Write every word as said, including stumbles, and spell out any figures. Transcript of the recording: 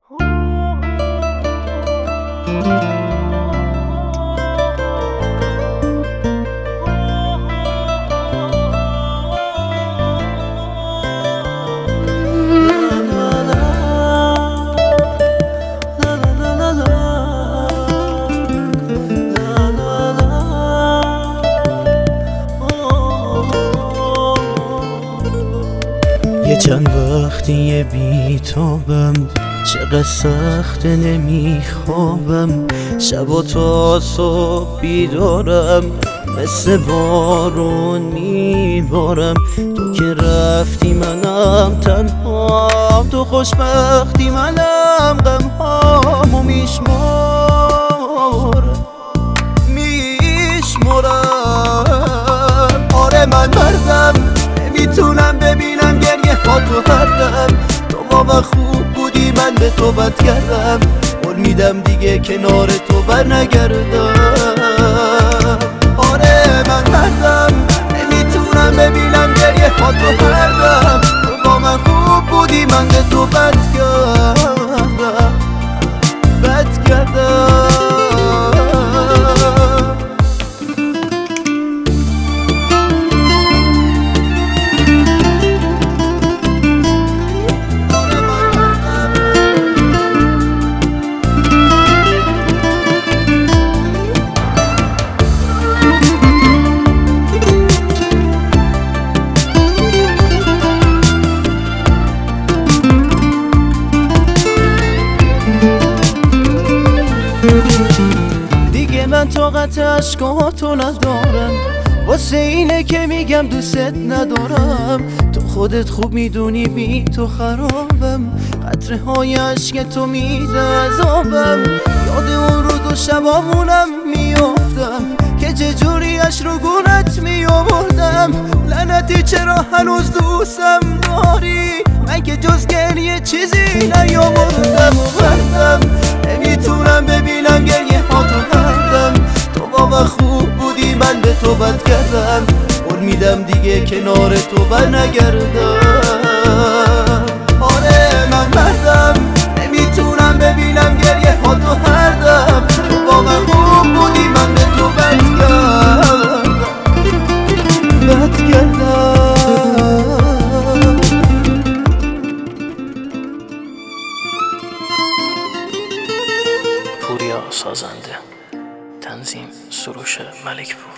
یه چند وقتی بیتابم، چقدر سخت نمیخوابم، شبا تا صبح بیدارم، مثل بارون میبارم. تو که رفتی منم تنها، تو خوشبختی منم غمهامو میشمارم میشمارم. آره من مردم، نمیتونم ببینم گریه ها تو هر دم. تو واقعا خوب بودی، من به تو بد کردم، قول میدم دیگه کنار تو بر نگردم. آره من مردم، نمیتونم ببینم گریه ها تو هر دم. تو با من خوب بودی، من به تو بد کردم بد کردم. دیگه من طاقت عشقاتو ندارم، واسه اینه که میگم دوست ندارم. تو خودت خوب میدونی بی تو خرابم، قطره های عشق تو میده عذابم. یاد اون روز و شبامونم میافتم که چجوری اش رو گونت میآوردم. لعنتی چرا هنوز دوستم داری، من که جز گریه چیزی نیاوردم. مردم نمیتونم ببینم گریه ها تو هردم. تو واقعا خوب بودی، من به تو بد کردم، قول میدم دیگه کنار تو بر نگردم. آره من مردم، نمیتونم ببینم گریه ها تو هردم. تو واقعا خوب بودی، من به تو بد کردم بد کردم. پوریا سازنده، تنظیم سروش ملک پور.